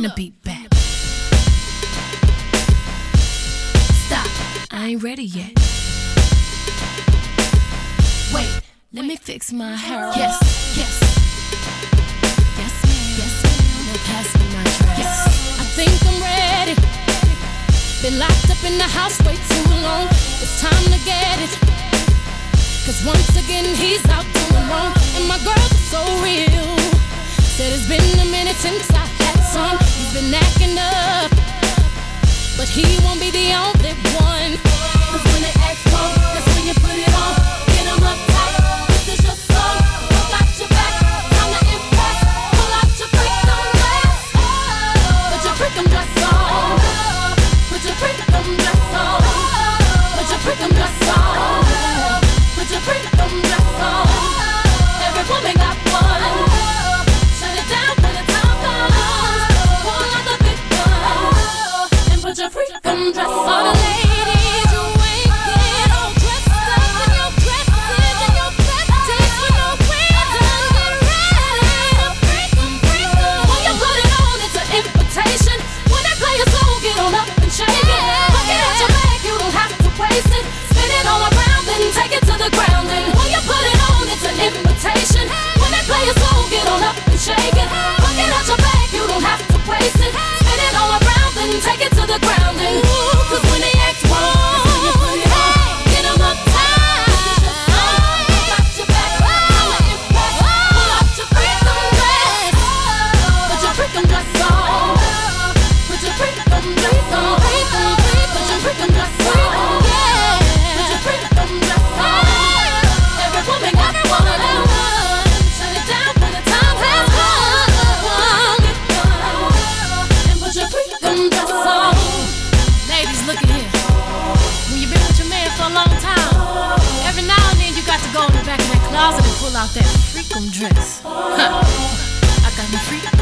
bring the beat back. Stop, I ain't ready yet. Wait, let me fix my hair. Yes, yes. Yes, ma'am. Yes, ma'am. Now pass me my dress. Yes. I think I'm ready. Been locked up in the house way too long. It's time to get it. Cause once again he's out doing wrong. And my girls are so real. Said it's been a minute since I had some. He's been acting up, but he won't be the only one. Cause when they act wrong, that's when you put it on. Get them uptight, this is your song. Pull out your back, time to impress. Pull out your freedom dress. Put your freedom dress on. Put your freedom dress on. Put your freedom dress on. Put your freedom dress on. Every woman got one. Shut it down when the time comes. Pull out the big one and put your freedom dress on. All the ladies, you ain't get all dressed up in your dresses and your besties with no reason. Get ready to freak 'em. When you put it on, it's an invitation. When they play a song, get on up and shake it. Look it at your bag, you don't have to waste it. Spin it all around and take it to the ground. And when you put it on, it's an invitation. When they play a song, get on up and shake it. Look it at your bag, you don't have to waste it. Spin it all around and take it to the ground. And cause when they act wrong, get them uptight. Pull out your back, I'ma impress. Pull out your freedom dress. Put your freedom dress on. Put your freedom dress on. Put your freedom dress on. Put your freedom dress on. Every woman got one. Shut it down when the time has come. And put your freedom dress on. Ladies, look at here. When you've been with your man for a long time, every now and then you got to go in the back of that closet and pull out that freakum dress. I got my freakum